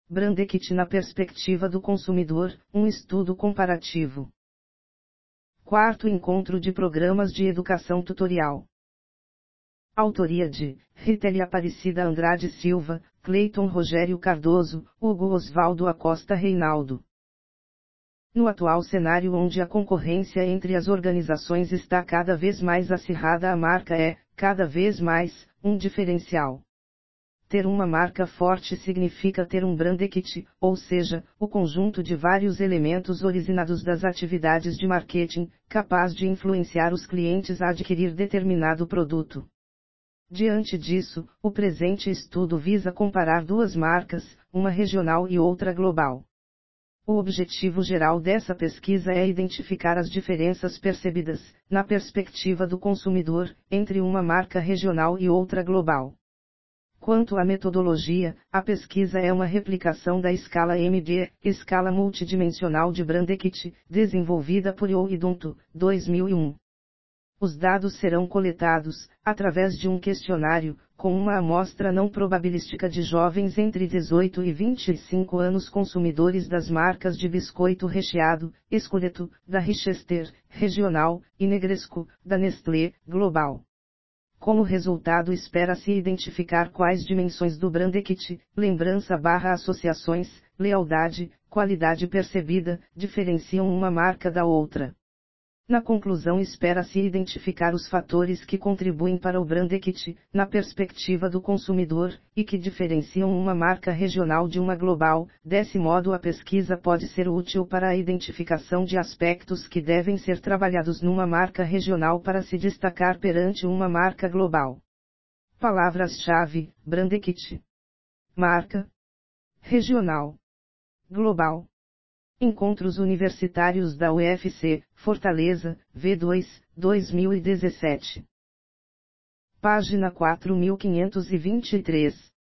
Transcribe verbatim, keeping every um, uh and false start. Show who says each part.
Speaker 1: Brand Equity na perspectiva do consumidor, um estudo comparativo. Quarto encontro de programas de educação tutorial. Autoria de Rítele Aparecida Andrade Silva, Cleiton Rogério Cardoso, Hugo Osvaldo Acosta Reinaldo. No atual cenário onde a concorrência entre as organizações está cada vez mais acirrada, a marca é, cada vez mais, um diferencial. Ter uma marca forte significa ter um brand equity, ou seja, o conjunto de vários elementos originados das atividades de marketing, capaz de influenciar os clientes a adquirir determinado produto. Diante disso, o presente estudo visa comparar duas marcas, uma regional e outra global. O objetivo geral dessa pesquisa é identificar as diferenças percebidas, na perspectiva do consumidor, entre uma marca regional e outra global. Quanto à metodologia, a pesquisa é uma replicação da escala M D, escala multidimensional de Brand Equity, desenvolvida por Yo e Dunto, dois mil e um. Os dados serão coletados, através de um questionário, com uma amostra não probabilística de jovens entre dezoito e vinte e cinco anos consumidores das marcas de biscoito recheado, Escudeto, da Richester, regional, e Negresco, da Nestlé, global. Como resultado, espera-se identificar quais dimensões do Brand Equity, lembrança barra associações, lealdade, qualidade percebida, diferenciam uma marca da outra. Na conclusão, espera-se identificar os fatores que contribuem para o Brand Equity, na perspectiva do consumidor, e que diferenciam uma marca regional de uma global. Desse modo, a pesquisa pode ser útil para a identificação de aspectos que devem ser trabalhados numa marca regional para se destacar perante uma marca global. Palavras-chave: Brand Equity, marca regional, global. Encontros Universitários da U F C, Fortaleza, V dois, dois mil e dezessete. Página quatro mil quinhentos e vinte e três.